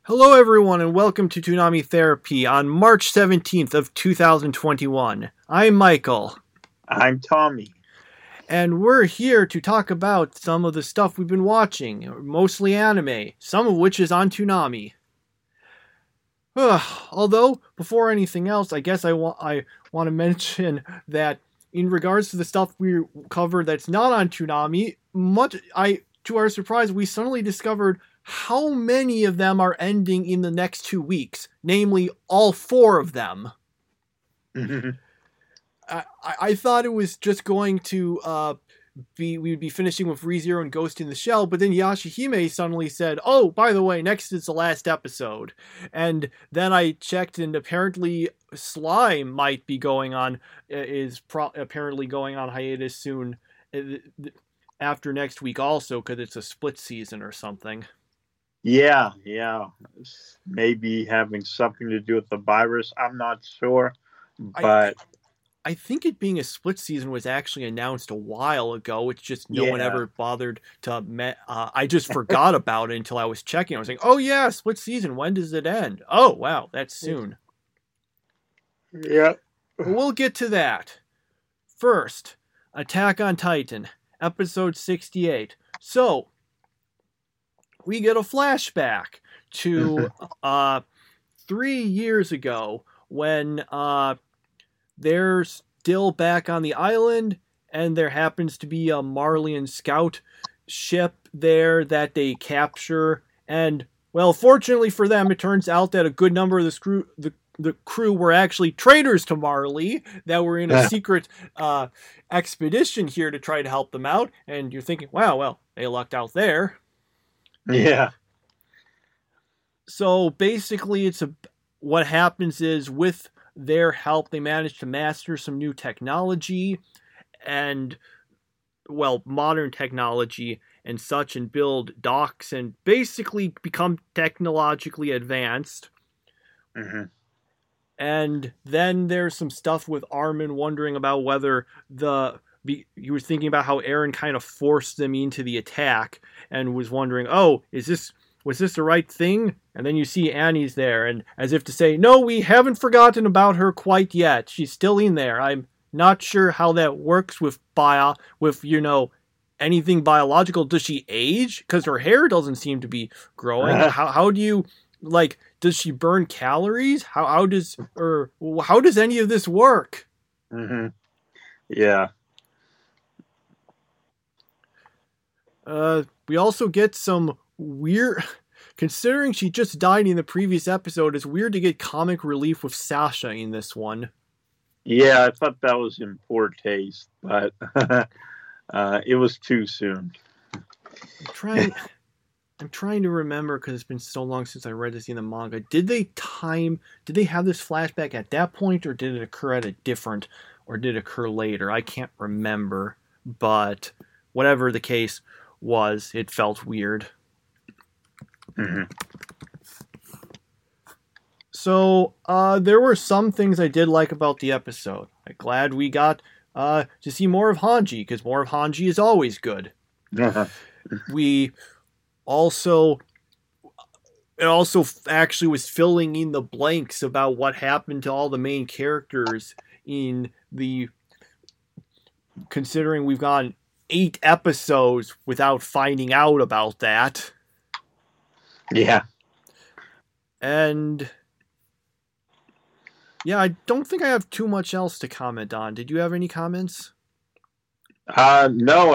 Hello everyone and welcome to Toonami Therapy on March 17th of 2021. I'm Michael. I'm Tommy. And we're here to talk about some of the stuff we've been watching, mostly anime, some of which is on Toonami. Although, before anything else, I guess I want to mention that in regards to the stuff we covered that's not on Toonami, to our surprise, we suddenly discovered how many of them are ending in the next 2 weeks, namely all 4 of them. I thought it was just going to we would be finishing with ReZero and Ghost in the Shell, but then Yashahime suddenly said, "Oh, by the way, next is the last episode." And then I checked, and apparently Slime might be going on, apparently going on hiatus soon after next week also, because it's a split season or something. Yeah. Maybe having something to do with the virus. I'm not sure, but I think it being a split season was actually announced a while ago. It's just no one ever bothered to... I just forgot about it until I was checking. I was like, oh yeah, split season. When does it end? Oh, wow, that's soon. Yeah. We'll get to that. First, Attack on Titan, episode 68. So, we get a flashback to 3 years ago when they're still back on the island, and there happens to be a Marleyan scout ship there that they capture. And, well, fortunately for them, it turns out that a good number of the crew were actually traitors to Marley that were in a secret expedition here to try to help them out. And you're thinking, wow, well, they lucked out there. Yeah. So basically, what happens is with their help, they manage to master some new technology and, well, modern technology and such, and build docks and basically become technologically advanced. Mm-hmm. And then there's some stuff with Armin wondering about whether he was thinking about how Eren kind of forced them into the attack and was wondering, oh, was this the right thing? And then you see Annie's there, and as if to say, no, we haven't forgotten about her quite yet. She's still in there. I'm not sure how that works with anything biological. Does she age? Because her hair doesn't seem to be growing. How do you, does she burn calories? How does any of this work? Mm-hmm. Yeah. We also get some weird... Considering she just died in the previous episode, it's weird to get comic relief with Sasha in this one. Yeah, I thought that was in poor taste, but it was too soon. I'm trying to remember, because it's been so long since I read this in the manga. Did they have this flashback at that point, or did it occur did it occur later? I can't remember, but whatever the case was, it felt weird. Mm-hmm. So, there were some things I did like about the episode. I'm glad we got to see more of Hanji, because more of Hanji is always good. It also actually was filling in the blanks about what happened to all the main characters considering we've gone 8 episodes without finding out about that. Yeah. And yeah, I don't think I have too much else to comment on. Did you have any comments? No,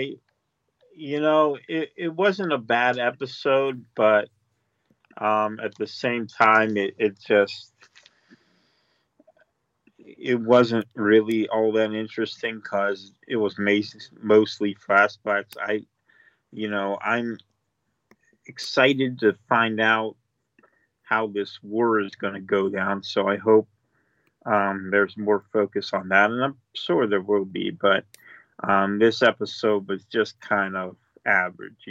it wasn't a bad episode, but at the same time, it wasn't really all that interesting because it was mostly flashbacks. I'm excited to find out how this war is going to go down, so I hope there's more focus on that, and I'm sure there will be, but this episode was just kind of average,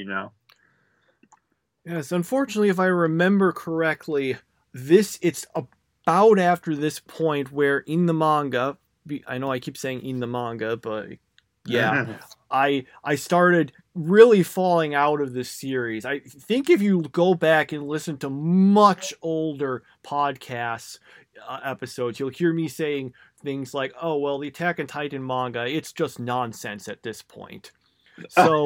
Yes, unfortunately, if I remember correctly, it's about after this point where in the manga, I know I keep saying in the manga, but yeah, I started really falling out of this series. I think if you go back and listen to much older podcasts episodes, you'll hear me saying things like, "Oh, well, the Attack on Titan manga, it's just nonsense at this point." So,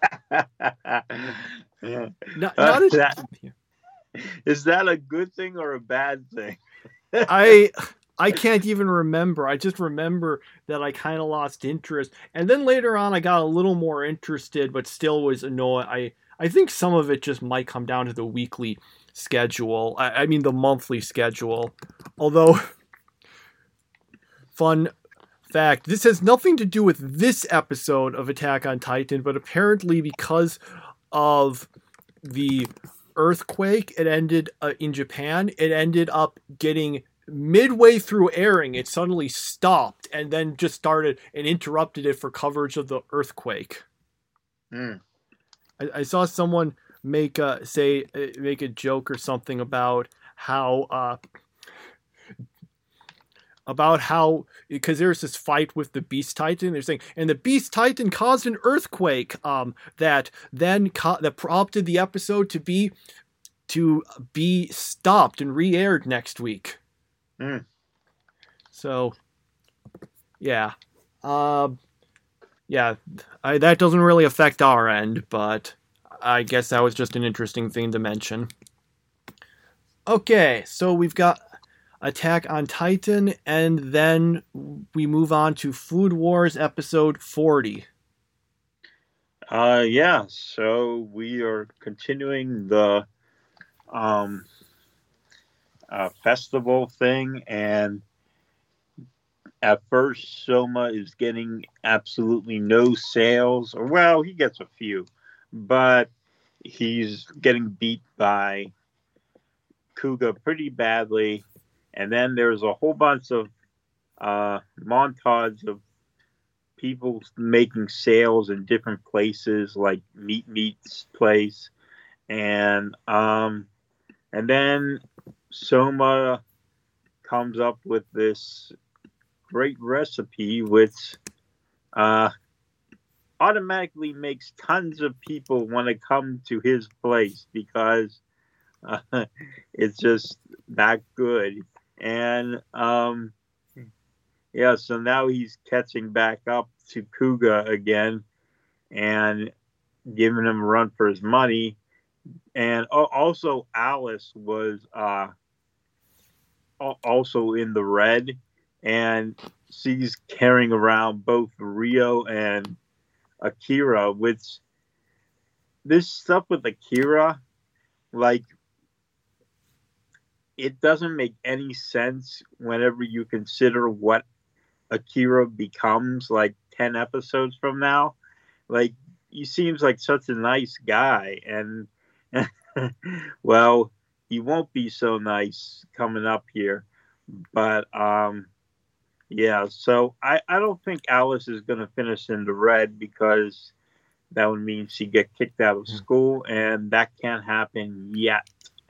not is that a good thing or a bad thing? I can't even remember. I just remember that I kind of lost interest. And then later on, I got a little more interested, but still was annoyed. I think some of it just might come down to the weekly schedule. I mean, the monthly schedule. Although, fun fact, this has nothing to do with this episode of Attack on Titan, but apparently because of the earthquake, it ended in Japan, it ended up getting midway through airing, it suddenly stopped and then just started and interrupted it for coverage of the earthquake. I saw someone make a joke or something about how because there's this fight with the Beast Titan, they're saying, and the Beast Titan caused an earthquake that prompted the episode to be stopped and re-aired next week. So, yeah. That doesn't really affect our end, but I guess that was just an interesting thing to mention. Okay, so we've got Attack on Titan, and then we move on to Food Wars episode 40. So we are continuing the festival thing, and at first Soma is getting absolutely no sales, or well, he gets a few, but he's getting beat by Kuga pretty badly. And then there's a whole bunch of montage of people making sales in different places, like Meat's place, and then Soma comes up with this great recipe, which automatically makes tons of people want to come to his place because it's just that good. And so now he's catching back up to Kuga again and giving him a run for his money. And also Alice was also in the red, and she's carrying around both Rio and Akira, which this stuff with Akira, like, it doesn't make any sense whenever you consider what Akira becomes like 10 episodes from now. Like, he seems like such a nice guy, and well, he won't be so nice coming up here. But so I don't think Alice is going to finish in the red, because that would mean she'd get kicked out of school, and that can't happen yet.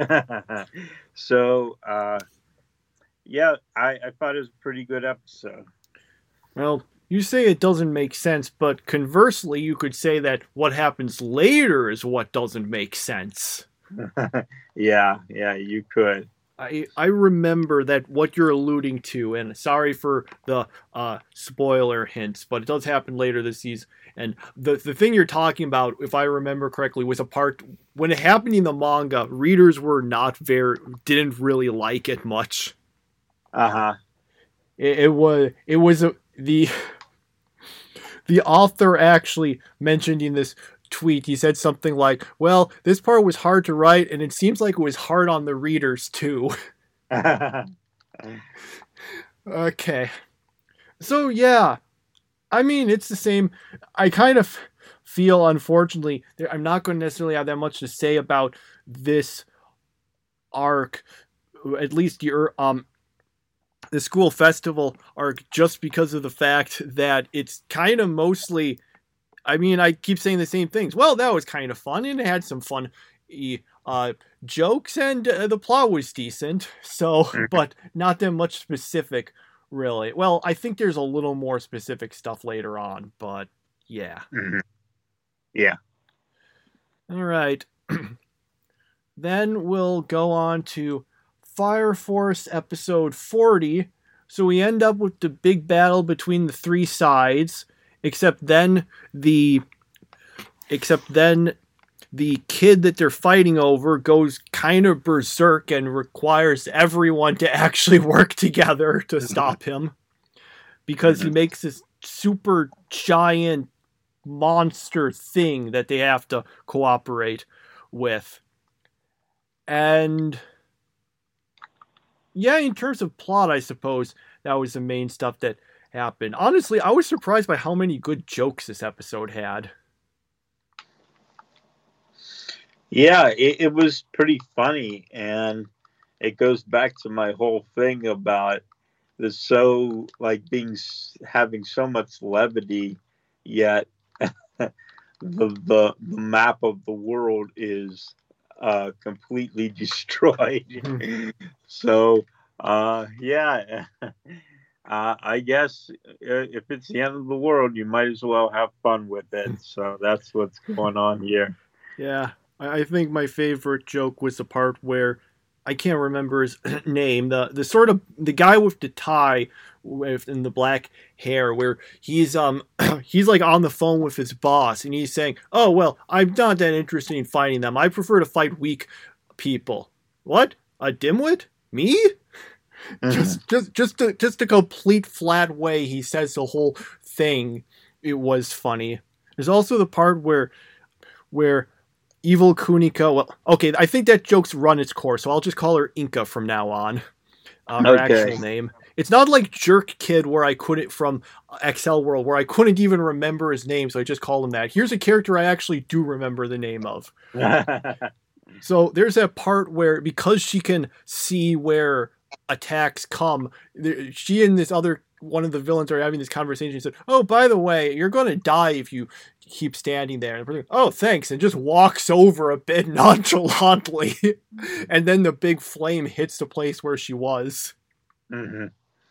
So, I thought it was a pretty good episode. Well, you say it doesn't make sense, but conversely, you could say that what happens later is what doesn't make sense. Yeah, you could. I remember that what you're alluding to, and sorry for the spoiler hints, but it does happen later this season. And the thing you're talking about, if I remember correctly, was a part when it happened in the manga. Readers were didn't really like it much. It was the author actually mentioned in this tweet, he said something like, well, this part was hard to write, and it seems like it was hard on the readers too. Okay. So yeah, I mean, it's the same. I kind of feel, unfortunately, I'm not going to necessarily have that much to say about this arc, at least the school festival arc, just because of the fact that it's kind of mostly, I mean, I keep saying the same things. Well, that was kind of fun, and it had some fun jokes, and the plot was decent. So, but not that much specific, really. Well, I think there's a little more specific stuff later on, but yeah. Yeah. All right. Then we'll go on to Fire Force episode 40. So we end up with the big battle between the three sides, except then the kid that they're fighting over goes kind of berserk and requires everyone to actually work together to stop him, because he makes this super giant monster thing that they have to cooperate with. And yeah, in terms of plot, I suppose that was the main stuff that happened. Honestly, I was surprised by how many good jokes this episode had. Yeah, it was pretty funny, and it goes back to my whole thing about the so like having so much levity, yet the map of the world is completely destroyed. So yeah, I guess if it's the end of the world, you might as well have fun with it. So that's what's going on here. Yeah, I think my favorite joke was the part where I can't remember his name. The sort of the guy with the tie and the black hair, where he's he's like on the phone with his boss, and he's saying, "Oh well, I'm not that interested in fighting them. I prefer to fight weak people." What? A dimwit? Me? Just a complete flat way he says the whole thing. It was funny. There's also the part where Evil Kunika, well, okay, I think that joke's run its course, so I'll just call her Inka from now on. Her actual name. It's not like Jerk Kid where I couldn't, from XL World, where I couldn't even remember his name, so I just call him that. Here's a character I actually do remember the name of. So there's that part where, because she can see where attacks come, she and this other one of the villains are having this conversation. He said, "Oh, by the way, you're going to die if you keep standing there." And the person, "Oh, thanks," and just walks over a bit nonchalantly. And then the big flame hits the place where she was. Mm-hmm.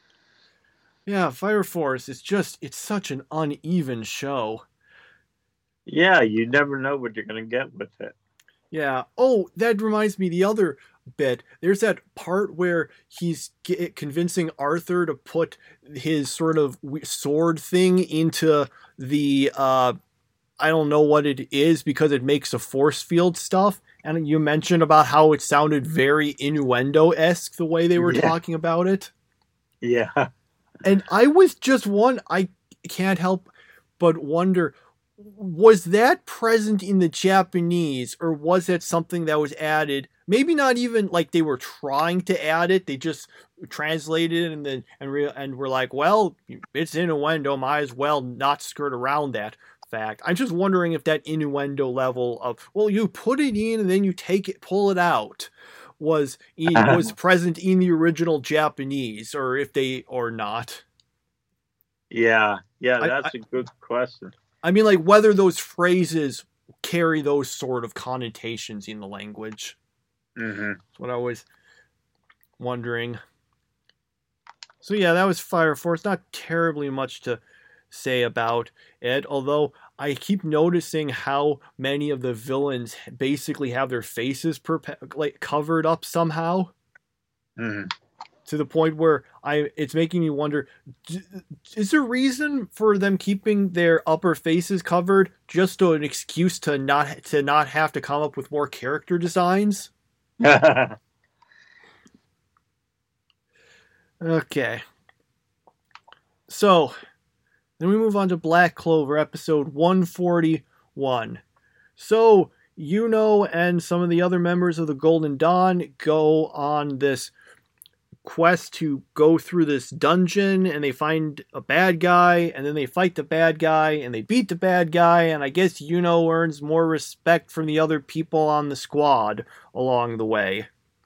Yeah, Fire Force, it's such an uneven show. Yeah, you never know what you're going to get with it. Yeah. Oh, that reminds me, the other bit. There's that part where he's convincing Arthur to put his sort of sword thing into the, I don't know what it is, because it makes a force field stuff. And you mentioned about how it sounded very innuendo-esque the way they were talking about it. Yeah. And I can't help but wonder, was that present in the Japanese, or was that something that was added? Maybe not even like they were trying to add it. They just translated it and were like, well, it's innuendo, might as well not skirt around that fact. I'm just wondering if that innuendo level of, well, you put it in and then you pull it out, was present in the original Japanese, or not. Yeah, that's a good question. I mean, like, whether those phrases carry those sort of connotations in the language. Mm-hmm. That's what I was wondering. So yeah, that was Fire Force. Not terribly much to say about it, although I keep noticing how many of the villains basically have their faces covered up somehow. Mm-hmm. To the point where it's making me wonder, is there a reason for them keeping their upper faces covered just an excuse to not have to come up with more character designs? Okay. So, then we move on to Black Clover, episode 141. So, Yuno and some of the other members of the Golden Dawn go on this quest to go through this dungeon, and they find a bad guy, and then they fight the bad guy, and they beat the bad guy, and I guess Yuno earns more respect from the other people on the squad along the way.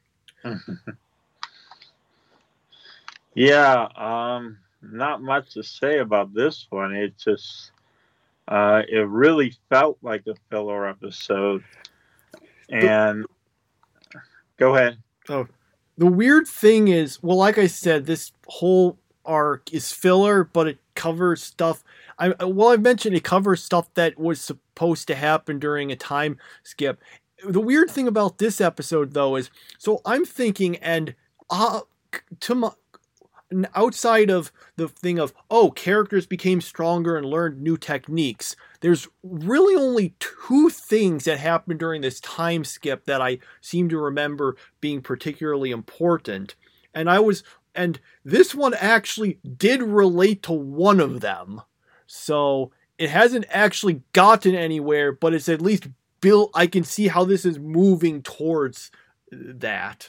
Yeah, not much to say about this one. It just it really felt like a filler episode. And go ahead. Oh, the weird thing is, well, like I said, this whole arc is filler, but it covers stuff. I mentioned it covers stuff that was supposed to happen during a time skip. The weird thing about this episode, though, is so I'm thinking, and to my, outside of the thing of, characters became stronger and learned new techniques, there's really only two things that happened during this time skip that I seem to remember being particularly important. And this one actually did relate to one of them. So it hasn't actually gotten anywhere, but it's at least built. I can see how this is moving towards that.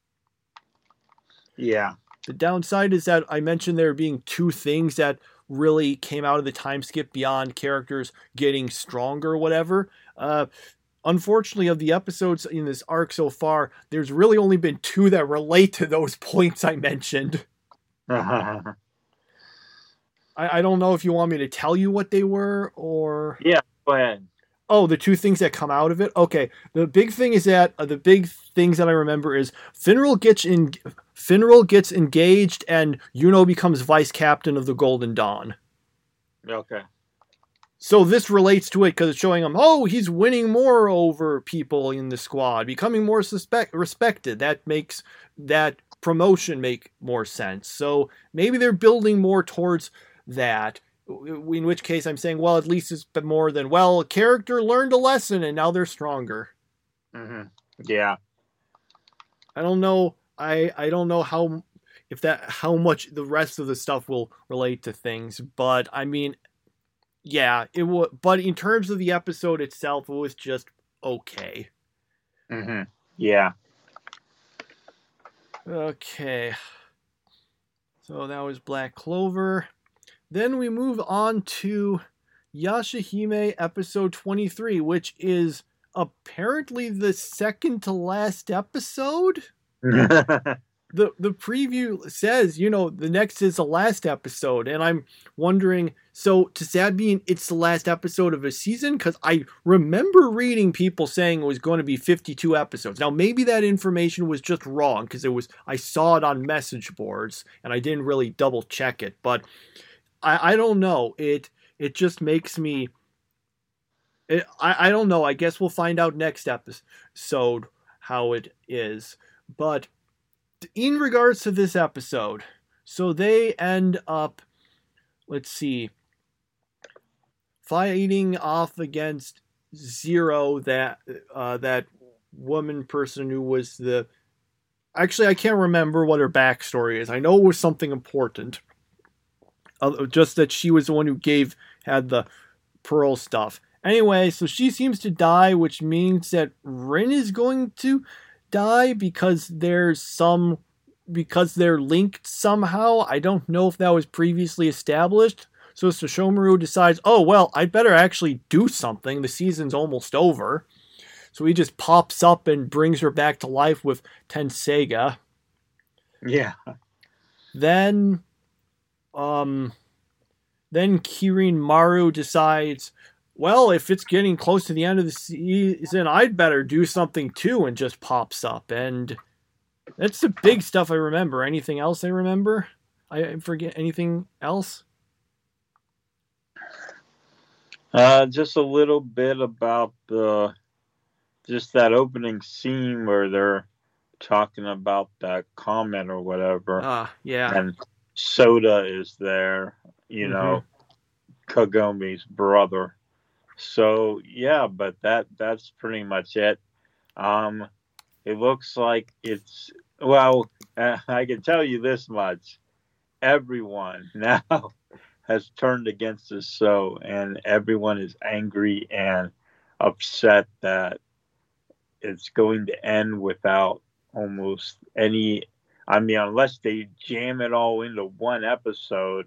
Yeah. The downside is that I mentioned there being two things that really came out of the time skip beyond characters getting stronger or whatever. Unfortunately, of the episodes in this arc so far, there's really only been two that relate to those points I mentioned. I don't know if you want me to tell you what they were, or... Yeah, go ahead. Oh, the two things that come out of it? Okay, the big things that I remember is Finral gets engaged and Yuno becomes vice captain of the Golden Dawn. Okay. So this relates to it because it's showing him, he's winning more over people in the squad, becoming more respected. That makes that promotion make more sense. So maybe they're building more towards that. In which case I'm saying, well, at least it's been more than, well, a character learned a lesson and now they're stronger. Mm-hmm. Yeah. I don't know. I don't know how much the rest of the stuff will relate to things, but I mean, yeah, it would. But in terms of the episode itself, it was just okay. Mm-hmm. Yeah. Okay. So that was Black Clover. Then we move on to Yashahime episode 23, which is apparently the second to last episode. The preview says, the next is the last episode, and I'm wondering, so does that mean it's the last episode of a season? Because I remember reading people saying it was going to be 52 episodes. Now, maybe that information was just wrong, because I saw it on message boards, and I didn't really double check it, but I don't know. It just makes me... I don't know. I guess we'll find out next episode how it is. But in regards to this episode, so they end up, let's see, fighting off against Zero, that woman person who was the... Actually, I can't remember what her backstory is. I know it was something important. Just that she was the one who had the pearl stuff. Anyway, so she seems to die, which means that Rin is going to die because they're linked somehow. I don't know if that was previously established. So Sesshomaru decides, I'd better actually do something. The season's almost over. So he just pops up and brings her back to life with Tenseiga. Yeah. Then Kirin Maru decides, well, if it's getting close to the end of the season, I'd better do something too, and just pops up. And that's the big stuff I remember. Anything else I remember? I forget anything else? Just a little bit about just that opening scene where they're talking about that comment or whatever. Yeah. And Soda is there, Kagomi's brother. So yeah, but that's pretty much it. It looks like it's, I can tell you this much: everyone now has turned against us, and everyone is angry and upset that it's going to end without almost any. I mean, unless they jam it all into one episode.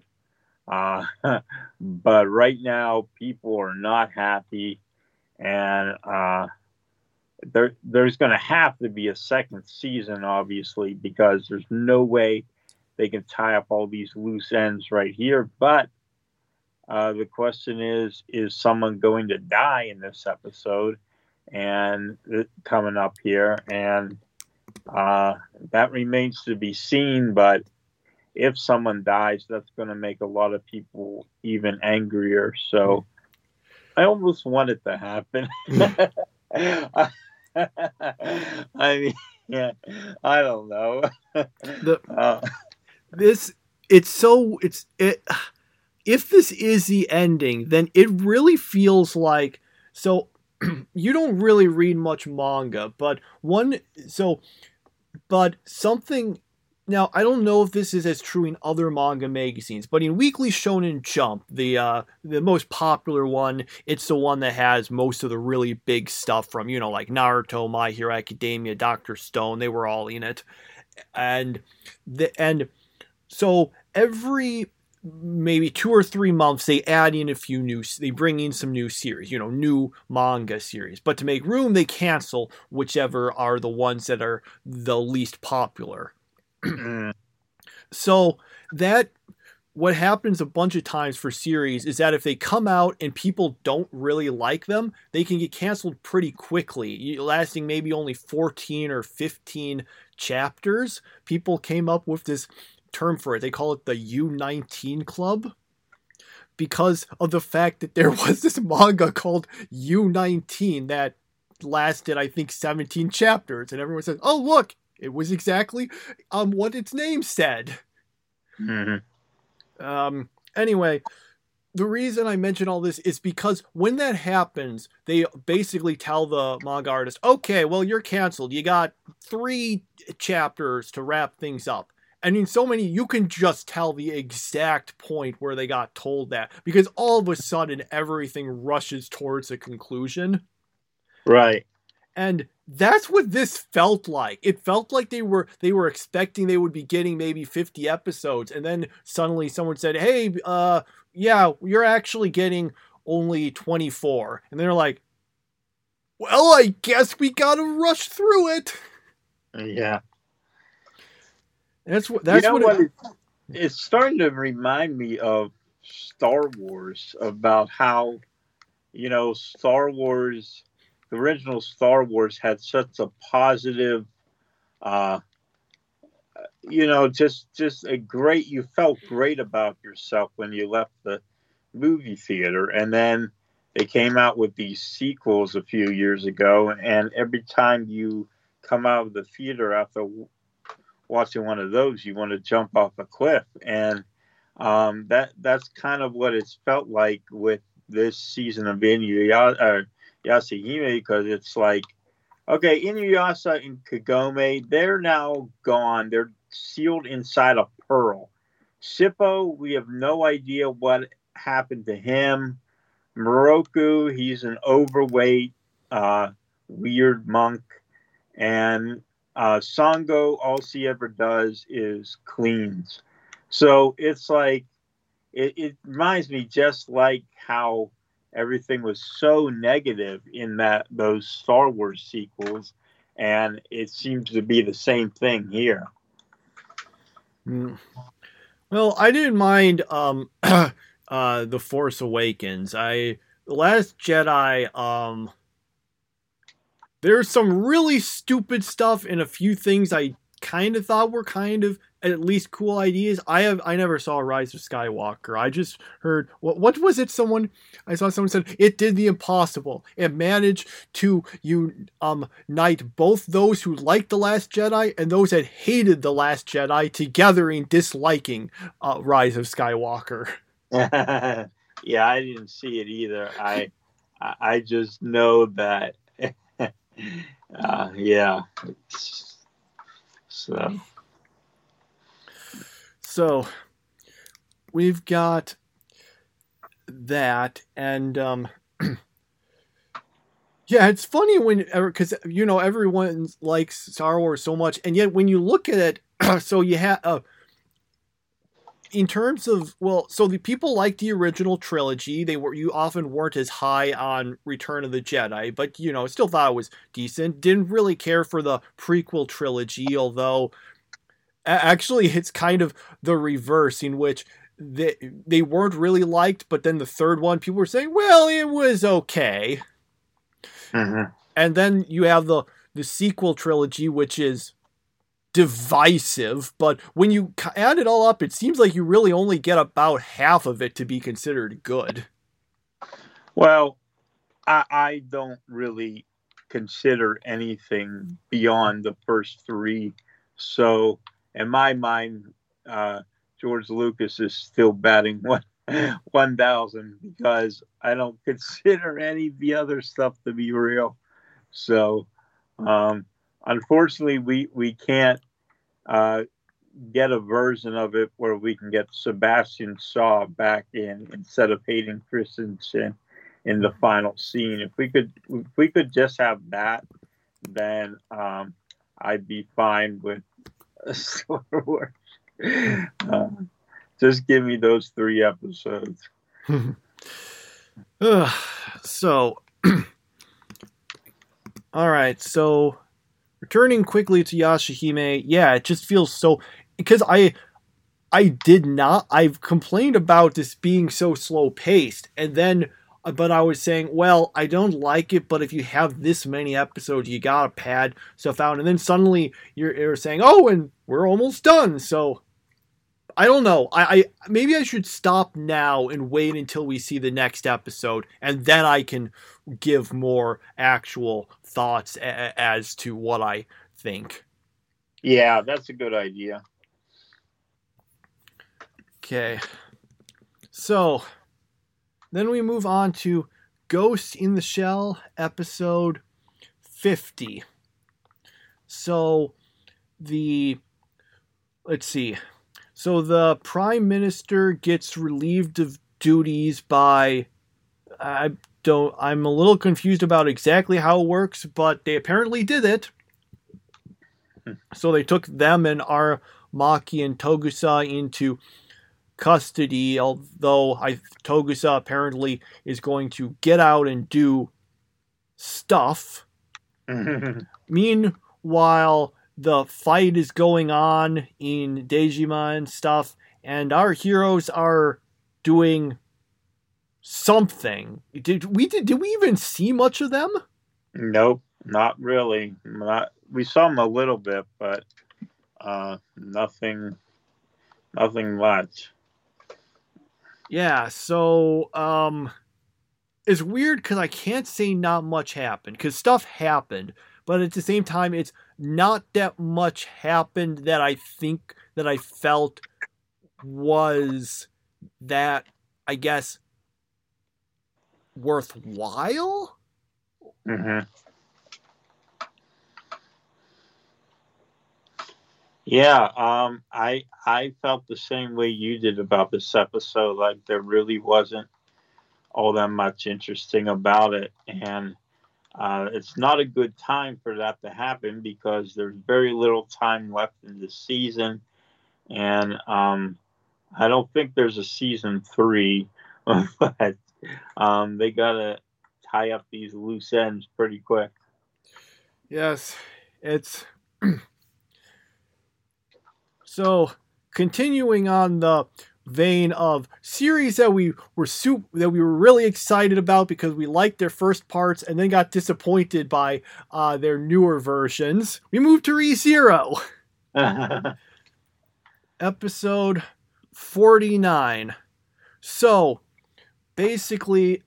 But right now, people are not happy, and there's going to have to be a second season, obviously, because there's no way they can tie up all these loose ends right here. But the question is someone going to die in this episode and coming up here? And that remains to be seen, but if someone dies, that's going to make a lot of people even angrier. So I almost want it to happen. I mean, yeah, I don't know. The this it's so it's it. If this is the ending, then it really feels like so. You don't really read much manga, but something. Now, I don't know if this is as true in other manga magazines, but in Weekly Shonen Jump, the most popular one, it's the one that has most of the really big stuff from, like Naruto, My Hero Academia, Dr. Stone, they were all in it. And so every maybe 2 or 3 months they add in they bring in some new series, new manga series. But to make room, they cancel whichever are the ones that are the least popular. So that what happens a bunch of times for series is that if they come out and people don't really like them, they can get canceled pretty quickly, lasting maybe only 14 or 15 chapters. People came up with this term for it. They call it the U19 Club because of the fact that there was this manga called U19 that lasted, I think, 17 chapters, and everyone says, "Oh, look, it was exactly what its name said." Mm-hmm. Anyway, the reason I mention all this is because when that happens, they basically tell the manga artist, "Okay, well, you're canceled. You got 3 chapters to wrap things up." And in so many, you can just tell the exact point where they got told that, because all of a sudden everything rushes towards a conclusion. Right. And that's what this felt like. It felt like they were expecting they would be getting maybe 50 episodes, and then suddenly someone said, "Hey, yeah, you're actually getting only 24." And they're like, "Well, I guess we gotta rush through it." Yeah. That's what it's starting to remind me of Star Wars, about how, Star Wars, the original Star Wars had such a positive, just a great, you felt great about yourself when you left the movie theater. And then they came out with these sequels a few years ago. And every time you come out of the theater after watching one of those, you want to jump off a cliff. And that's kind of what it's felt like with this season of Yashahime, because it's like, okay, Inuyasha and Kagome, they're now gone. They're sealed inside a pearl. Sippo, we have no idea what happened to him. Moroku, he's an overweight, weird monk. And Sango, all she ever does is cleans. So it's like, it reminds me just like how everything was so negative in those Star Wars sequels, and it seems to be the same thing here. Well, I didn't mind The Force Awakens. The Last Jedi, there's some really stupid stuff and a few things I kind of thought were kind of at least cool ideas. I never saw Rise of Skywalker. I just heard what was it? I saw someone said it did the impossible. It managed to unite both those who liked The Last Jedi and those that hated The Last Jedi together in disliking Rise of Skywalker. Yeah, I didn't see it either. I just know that. Yeah. So we've got that, and yeah, it's funny because everyone likes Star Wars so much, and yet when you look at it, so you have in terms of, so the people liked the original trilogy. You often weren't as high on Return of the Jedi, but still thought it was decent. Didn't really care for the prequel trilogy, although actually it's kind of the reverse, in which they weren't really liked, but then the third one, people were saying, well, it was okay. Mm-hmm. And then you have the sequel trilogy, which is divisive, but when you add it all up, it seems like you really only get about half of it to be considered good. Well, I don't really consider anything beyond the first three. So, in my mind, George Lucas is still batting 1,000 because I don't consider any of the other stuff to be real. So, unfortunately, we can't get a version of it where we can get Sebastian Shaw back in instead of Hayden Christensen in the final scene. If we could just have that, then I'd be fine with Star Wars. Just give me those 3 episodes. So, all right. So, returning quickly to Yashahime, yeah, it just feels so, because I've complained about this being so slow paced, and then. But I was saying, well, I don't like it, but if you have this many episodes, you gotta pad stuff out. And then suddenly you're saying, oh, and we're almost done. So I don't know. I maybe I should stop now and wait until we see the next episode, and then I can give more actual thoughts as to what I think. Yeah, that's a good idea. Okay. So then we move on to Ghost in the Shell, episode 50. So let's see. So the Prime Minister gets relieved of duties by, I'm a little confused about exactly how it works, but they apparently did it. So they took them and Aramaki and Togusa into custody, although Togusa apparently is going to get out and do stuff. Meanwhile, the fight is going on in Dejima and stuff, and our heroes are doing something. Did we even see much of them? Nope, not really. We saw them a little bit, but nothing much. Yeah, so it's weird because I can't say not much happened, because stuff happened, but at the same time, it's not that much happened that I felt was that, I guess, worthwhile? Mm-hmm. Yeah, I felt the same way you did about this episode. Like, there really wasn't all that much interesting about it, and it's not a good time for that to happen because there's very little time left in the season, and I don't think there's a season 3, but they gotta tie up these loose ends pretty quick. Yes, it's. So, continuing on the vein of series that we were really excited about because we liked their first parts and then got disappointed by their newer versions, we moved to ReZero. Episode 49. So, basically,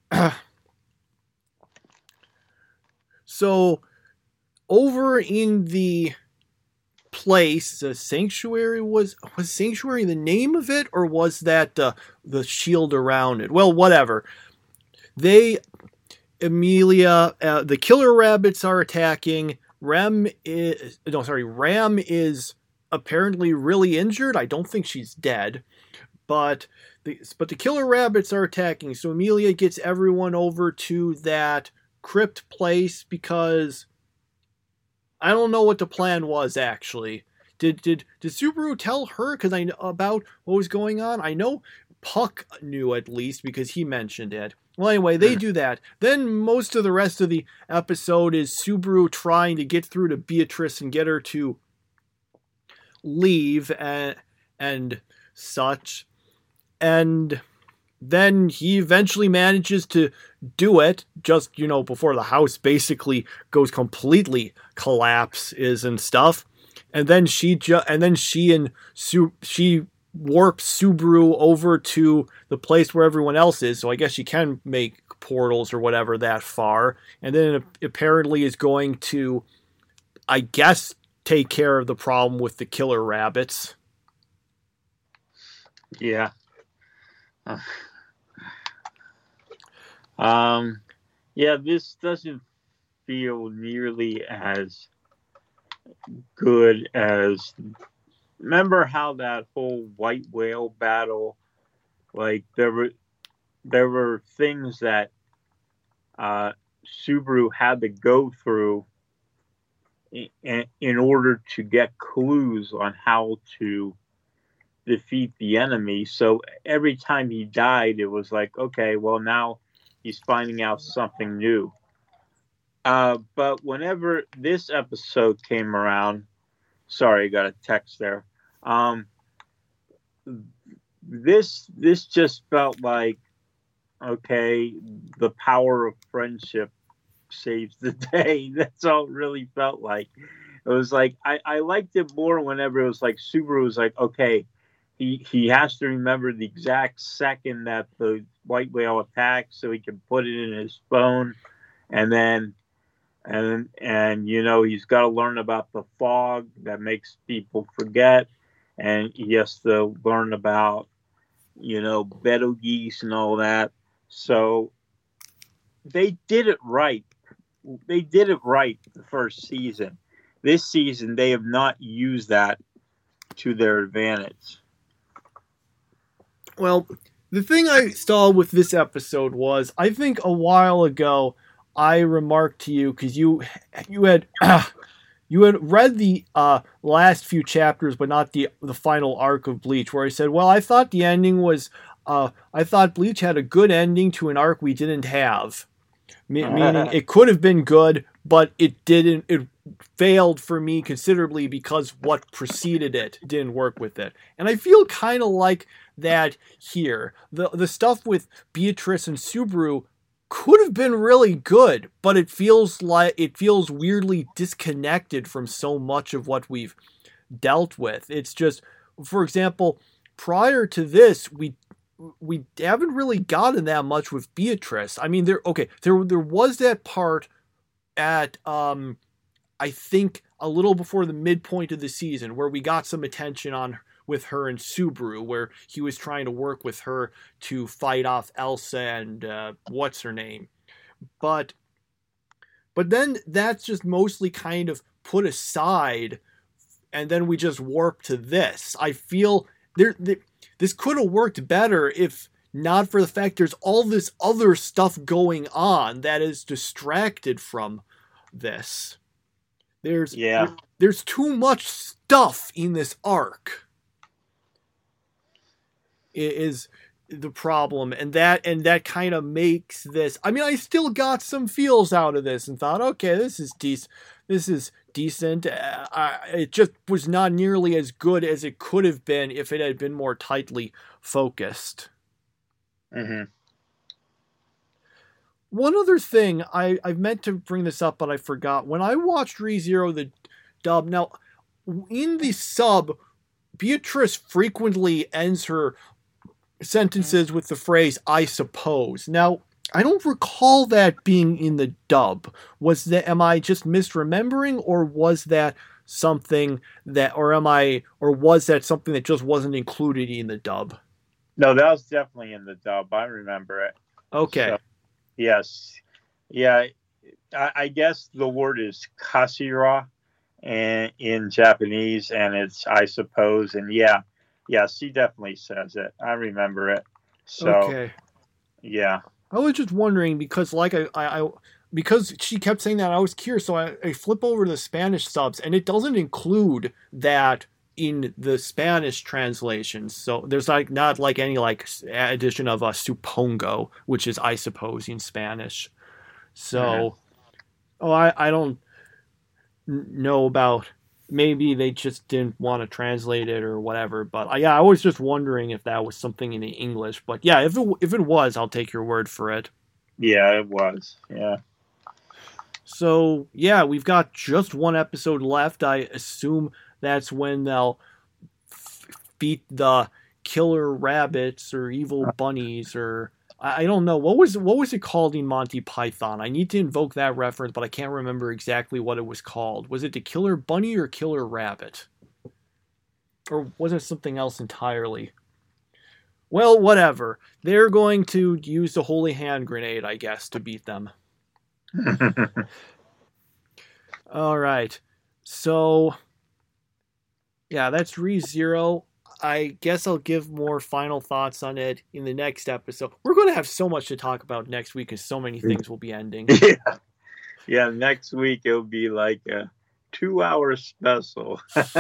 over in the place, the Sanctuary, was Sanctuary the name of it, or was that the shield around it? Well, whatever. Emilia, the killer rabbits are attacking. Ram is apparently really injured. I don't think she's dead, but the killer rabbits are attacking. So Emilia gets everyone over to that crypt place because I don't know what the plan was, actually. Did Subaru tell her about what was going on? I know Puck knew, at least, because he mentioned it. Well, anyway, they do that. Then most of the rest of the episode is Subaru trying to get through to Beatrice and get her to leave and such. And then he eventually manages to do it, just, before the house basically goes completely collapses and stuff. and then she warps Subaru over to the place where everyone else is. So I guess she can make portals or whatever that far, and then it apparently is going to, I guess, take care of the problem with the killer rabbits. Yeah. Yeah, this doesn't feel nearly as good as. Remember how that whole white whale battle, like there were things that Subaru had to go through in order to get clues on how to defeat the enemy. So every time he died, it was like, okay, well, now he's finding out something new. But whenever this episode came around, sorry, I got a text there. This just felt like, okay, the power of friendship saves the day. That's all it really felt like. It was like I liked it more whenever it was like Subaru was like, okay, he has to remember the exact second that the white whale attacks so he can put it in his phone, and then you know, he's got to learn about the fog that makes people forget, and he has to learn about, you know, Betelgeuse and all that. So they did it right. They did it right the first season. This season, they have not used that to their advantage. Well, the thing I saw with this episode was, I think a while ago, I remarked to you, because you had you had read the last few chapters, but not the final arc of Bleach, where I said, well, I thought the ending was, I thought Bleach had a good ending to an arc we didn't have. Meaning it could have been good, but it didn't. It failed for me considerably because what preceded it didn't work with it. And I feel kind of like that here. The stuff with Beatrice and Subaru could have been really good, but it feels weirdly disconnected from so much of what we've dealt with. It's just, for example, prior to this, we haven't really gotten that much with Beatrice. I mean, there was that part at I think a little before the midpoint of the season where we got some attention on with her and Subaru, where he was trying to work with her to fight off Elsa and what's her name. But then that's just mostly kind of put aside, and then we just warp to this. I feel this could have worked better if not for the fact there's all this other stuff going on that is distracted from this. There's too much stuff in this arc. Is the problem, and that kind of makes this. I mean, I still got some feels out of this and thought, okay, this is decent. It just was not nearly as good as it could have been if it had been more tightly focused. Mm-hmm. One other thing, I meant to bring this up, but I forgot. When I watched ReZero, the dub, now, in the sub, Beatrice frequently ends her sentences with the phrase, I suppose. Now, I don't recall that being in the dub. Am I just misremembering, or was that something that, or was that something that just wasn't included in the dub? No, that was definitely in the dub. I remember it. Okay. So, yes. Yeah. I guess the word is kasira in Japanese, and it's I suppose. And yeah, she definitely says it. I remember it. So, okay. Yeah. I was just wondering because, like, because she kept saying that, I was curious. So I flip over to the Spanish subs, and it doesn't include that in the Spanish translations. So there's not any addition of supongo, which is I suppose in Spanish. So, I don't know about. Maybe they just didn't want to translate it or whatever. But I was just wondering if that was something in the English. But yeah, if it was, I'll take your word for it. Yeah, it was. Yeah. So yeah, we've got just one episode left. I assume that's when they'll beat the killer rabbits or evil bunnies, or I don't know what was it called in Monty Python. I need to invoke that reference, but I can't remember exactly what it was called. Was it the killer bunny or killer rabbit, or was it something else entirely? Well, whatever. They're going to use the holy hand grenade, I guess, to beat them. All right. So, yeah, that's ReZero. I guess I'll give more final thoughts on it in the next episode. We're going to have so much to talk about next week because so many things will be ending. Yeah, next week it'll be like a 2-hour special.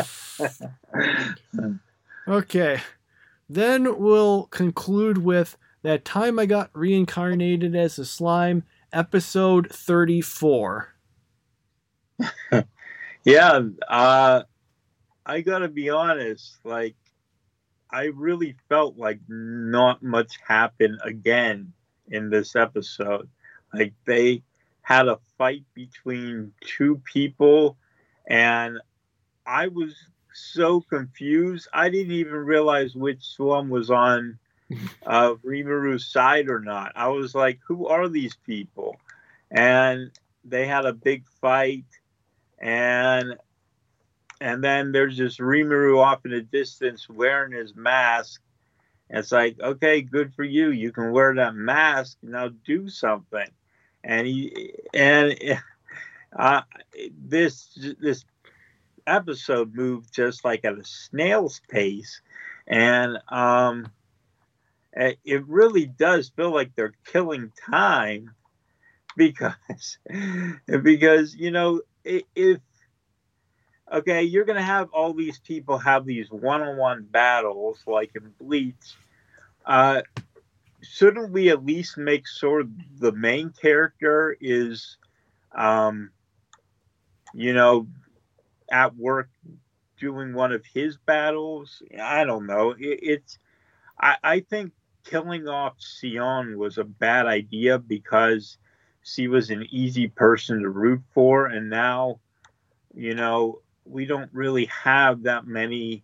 Okay. Then we'll conclude with That Time I Got Reincarnated as a Slime, episode 34. Yeah, I gotta be honest, like, I really felt like not much happened again in this episode. Like, they had a fight between two people, and I was so confused. I didn't even realize which one was on Rimaru's side or not. I was like, who are these people? And they had a big fight, and then there's just Rimuru off in the distance wearing his mask. And it's like, okay, good for you. You can wear that mask. Now do something. And this episode moved just like at a snail's pace. And it really does feel like they're killing time because you know, if okay, you're going to have all these people have these one-on-one battles like in Bleach. Shouldn't we at least make sure the main character is, you know, at work doing one of his battles? I don't know. I think killing off Sion was a bad idea because she was an easy person to root for, and now, you know, we don't really have that many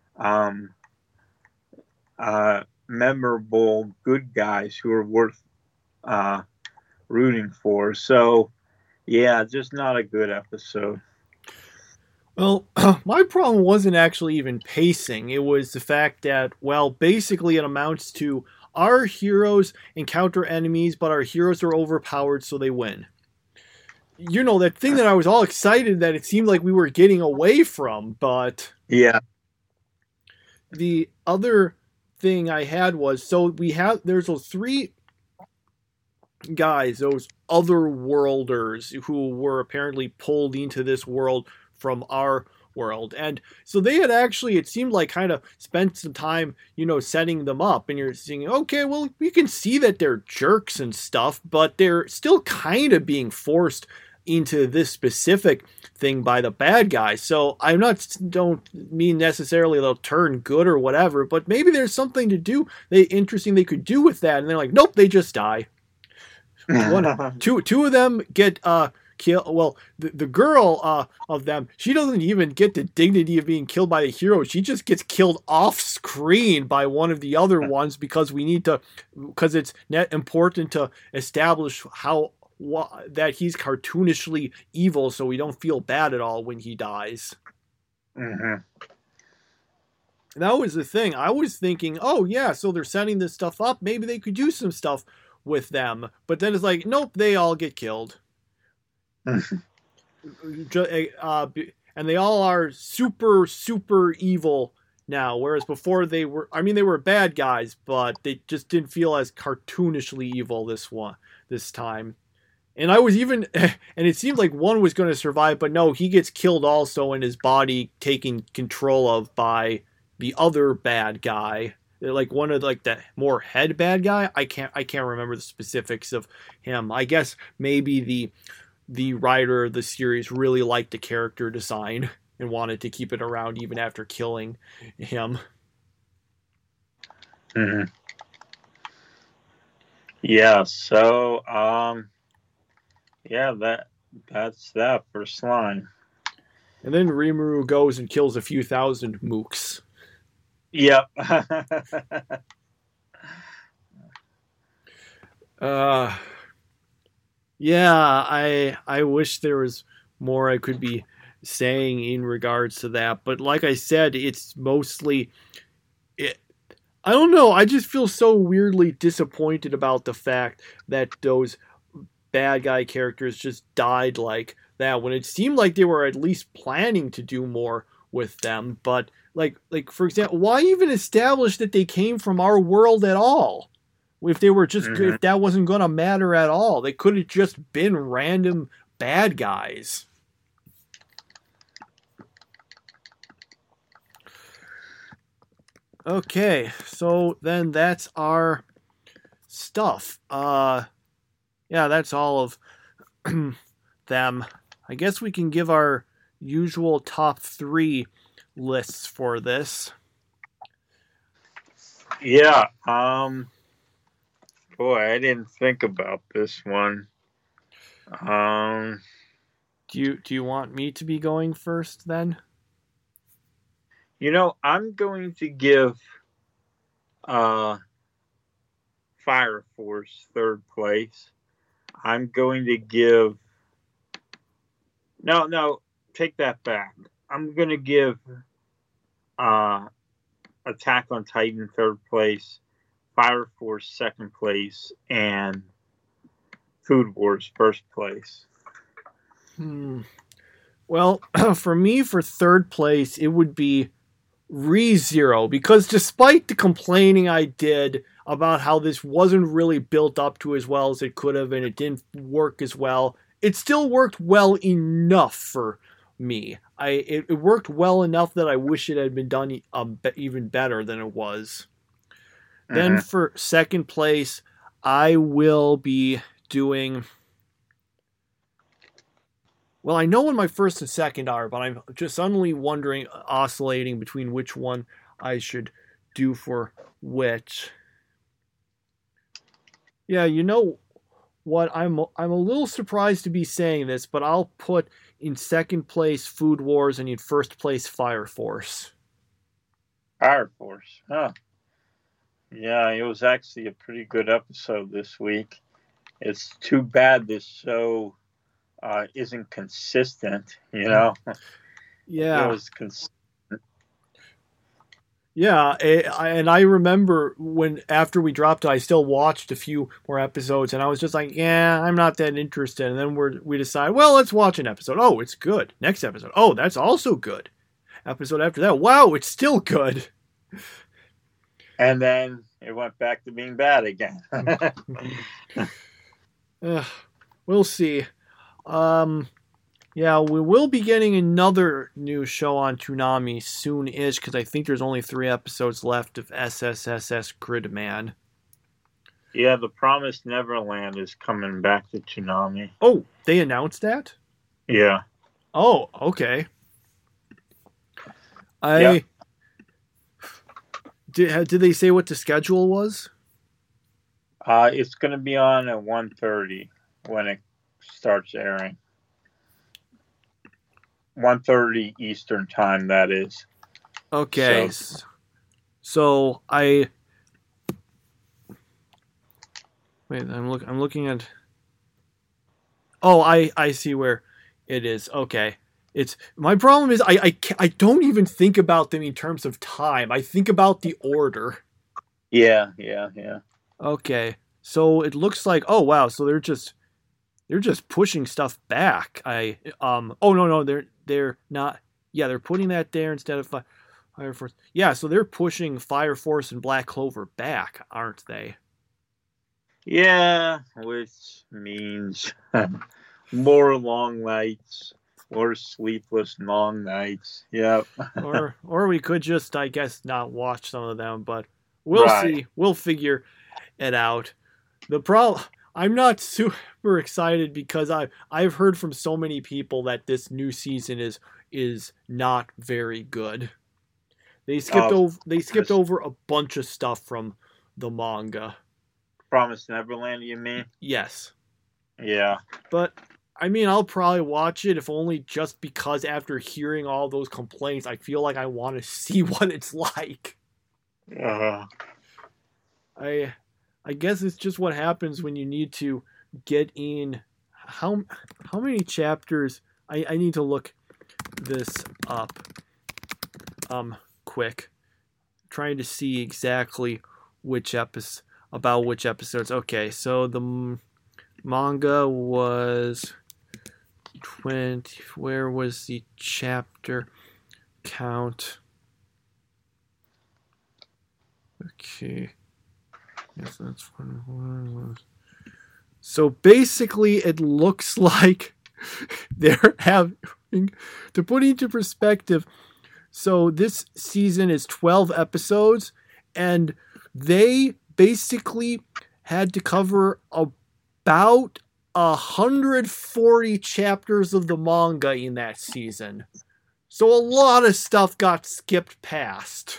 memorable good guys who are worth rooting for. So, yeah, just not a good episode. Well, my problem wasn't actually even pacing. It was the fact that, well, basically it amounts to our heroes encounter enemies, but our heroes are overpowered, so they win. You know, that thing that I was all excited that it seemed like we were getting away from, but yeah, the other thing I had was, so there's those three guys, those other worlders who were apparently pulled into this world from our world, and so they had actually, it seemed like, kind of spent some time, you know, setting them up, and you're seeing, okay, well, we can see that they're jerks and stuff, but they're still kind of being forced into this specific thing by the bad guys. So don't mean necessarily they'll turn good or whatever, but maybe there's something to do interesting they could do with that, and they're like, nope, they just die. Two of them get killed. Well, the girl of them, she doesn't even get the dignity of being killed by the hero. She just gets killed off screen by one of the other ones because it's important to establish that he's cartoonishly evil, so we don't feel bad at all when he dies. Mm-hmm. That was the thing. I was thinking, oh yeah, so they're setting this stuff up. Maybe they could do some stuff with them. But then it's like, nope, they all get killed. And they all are super, super evil now. Whereas before they were bad guys, but they just didn't feel as cartoonishly evil this time. And I was even, and it seemed like one was going to survive, but no, he gets killed also, and his body taken control of by the other bad guy. Like one of the more head bad guy. I can't remember the specifics of him. I guess maybe the writer of the series really liked the character design and wanted to keep it around even after killing him. Mm-hmm. Yeah. So, yeah, that's that for Slime. And then Rimuru goes and kills a few thousand mooks. Yep. Yeah, I wish there was more I could be saying in regards to that, but like I said, it's mostly I don't know, I just feel so weirdly disappointed about the fact that those bad guy characters just died like that when it seemed like they were at least planning to do more with them. But like for example, why even establish that they came from our world at all? If they were just if that wasn't going to matter at all, they could have just been random bad guys. Okay, so then that's our stuff. Yeah, that's all of them. I guess we can give our usual top 3 lists for this. Yeah. Boy, I didn't think about this one. Do you want me to be going first then? I'm going to give Fire Force 3rd place. I'm going to give... No, take that back. I'm going to give Attack on Titan 3rd place, Fire Force 2nd place, and Food Wars 1st place. Well, for me, for 3rd place, it would be ReZero, because despite the complaining I did about how this wasn't really built up to as well as it could have and it didn't work as well, it still worked well enough for me. It worked well enough that I wish it had been done even better than it was. Then for 2nd place, I will be doing... Well, I know what my 1st and 2nd are, but I'm just suddenly oscillating between which one I should do for which. Yeah, you know what? I'm a little surprised to be saying this, but I'll put in 2nd place Food Wars and in 1st place Fire Force. Fire Force, huh? Yeah, it was actually a pretty good episode this week. It's too bad this show isn't consistent, Yeah. It was consistent. Yeah, and I remember when after we dropped it, I still watched a few more episodes, and I was just like, yeah, I'm not that interested. And then we decide, well, let's watch an episode. Oh, it's good. Next episode. Oh, that's also good. Episode after that. Wow, it's still good. And then it went back to being bad again. We'll see. Yeah, we will be getting another new show on Toonami soon-ish, because I think there's only 3 episodes left of SSSS Gridman. Yeah, The Promised Neverland is coming back to Toonami. Oh, they announced that? Yeah. Oh, okay. Did they say what the schedule was? It's going to be on at 1:30 when it starts airing. 1:30 Eastern time, that is. Okay. So wait, I'm looking at... Oh, I see where it is. Okay. My problem is I don't even think about them in terms of time. I think about the order. Yeah. Okay. So it looks like, oh wow, so they're just pushing stuff back. Oh no, they're not. Yeah, they're putting that there instead of Fire Force. Yeah, so they're pushing Fire Force and Black Clover back, aren't they? Yeah, which means more long nights, more sleepless long nights. Yep. or we could just, I guess, not watch some of them, but we'll see. We'll figure it out. The problem, I'm not super excited because I've heard from so many people that this new season is not very good. They skipped over a bunch of stuff from the manga. Promised Neverland, you mean? Yes. Yeah. But I mean, I'll probably watch it if only just because after hearing all those complaints, I feel like I want to see what it's like. I guess it's just what happens when you need to get in. How many chapters? I need to look this up. Quick, trying to see exactly which episodes. Okay, so the manga was 20. Where was the chapter count? Okay. Yes, that's one. So basically, it looks like they're having, to put into perspective, so this season is 12 episodes, and they basically had to cover about 140 chapters of the manga in that season. So a lot of stuff got skipped past.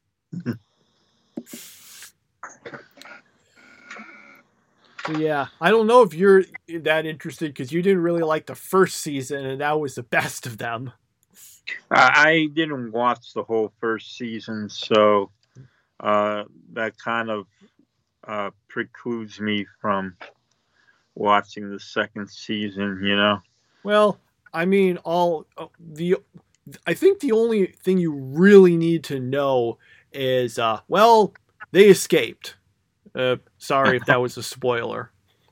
Yeah, I don't know if you're that interested because you didn't really like the first season, and that was the best of them. I didn't watch the whole first season, so that kind of precludes me from watching the second season, you know? Well, I mean, I think the only thing you really need to know is, they escaped. Sorry if that was a spoiler.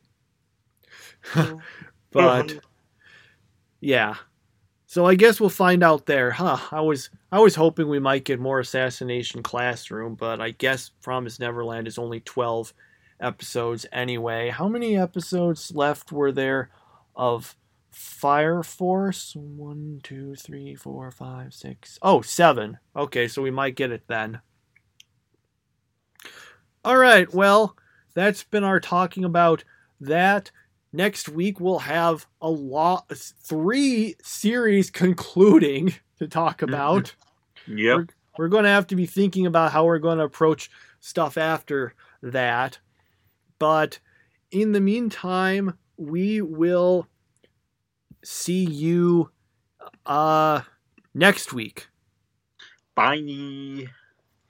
But, yeah. So I guess we'll find out there. I was hoping we might get more Assassination Classroom, but I guess Promised Neverland is only 12 episodes anyway. How many episodes left were there of Fire Force? 1, 2, 3, 4, 5, 6. Oh, 7. Okay, so we might get it then. All right, well, that's been our talking about that. Next week we'll have 3 series concluding to talk about. Yep. We're going to have to be thinking about how we're going to approach stuff after that. But in the meantime, we will see you next week. Bye.